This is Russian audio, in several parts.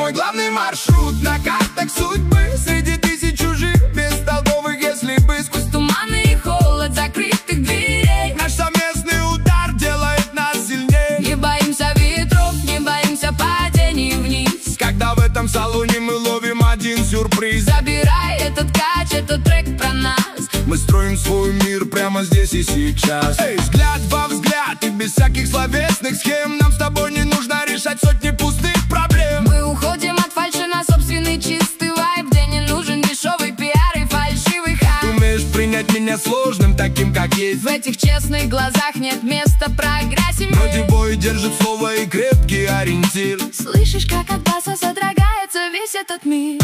мой главный маршрут на картах судьбы. Среди тысяч чужих, бестолковых, если бы. Сквозь туманы и холод закрытых дверей Наш совместный удар делает нас сильнее. не боимся ветров, не боимся падений вниз. Когда в этом салоне мы ловим один сюрприз. Забирай этот кач, этот трек про нас. Мы строим свой мир прямо здесь и сейчас. Эй, взгляд во взгляд и без всяких словесных схем. Нам с тобой не нужно решать сотни пустых проблем. Мы уходим от фальши на собственный чистый вайб, где не нужен дешевый пиар и фальшивый Ты хайп. умеешь принять меня сложным, таким как есть. В этих честных глазах нет места прогрессивнее. Вроде бой держит слово и крепкий ориентир. Слышишь, как от баса содрогается весь этот мир.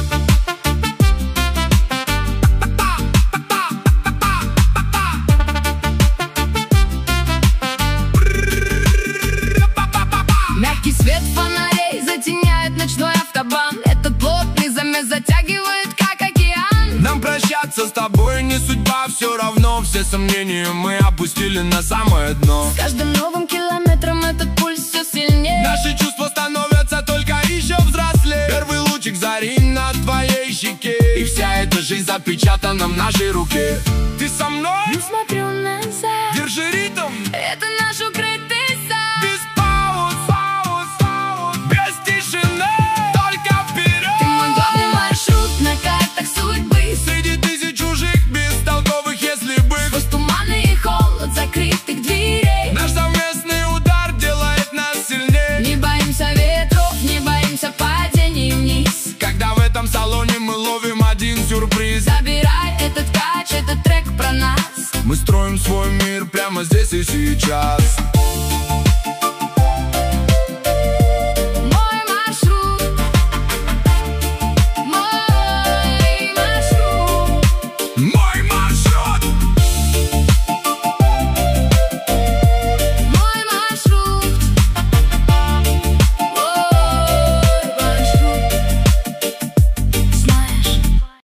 Мягкий свет фонарей затеняет ночной автобан. Этот плотный замес затягивает, как океан. Нам прощаться с тобой не судьба, все равно все сомнения мы опустили на самое дно. С каждым новым километром этот пульс все сильнее. Наши чувства становятся только еще взрослее. Первый лучик зари на твоей щеке, и вся эта жизнь запечатана в нашей руке. Ты со мной? Не смотрю назад. Держи ритм. Это наш укрытый сад. Без пауз, без тишины, только вперед. Ты мой главный маршрут на картах судьбы. Среди тысяч чужих, бестолковых, если бы. Сквозь туманы и холод закрытых дверей Наш совместный удар делает нас сильнее. не боимся ветров, не боимся падений вниз. Когда в этом салоне мы ловим один сюрприз. Забирай этот кач, этот трек про нас. Мы строим свой мир прямо здесь и сейчас.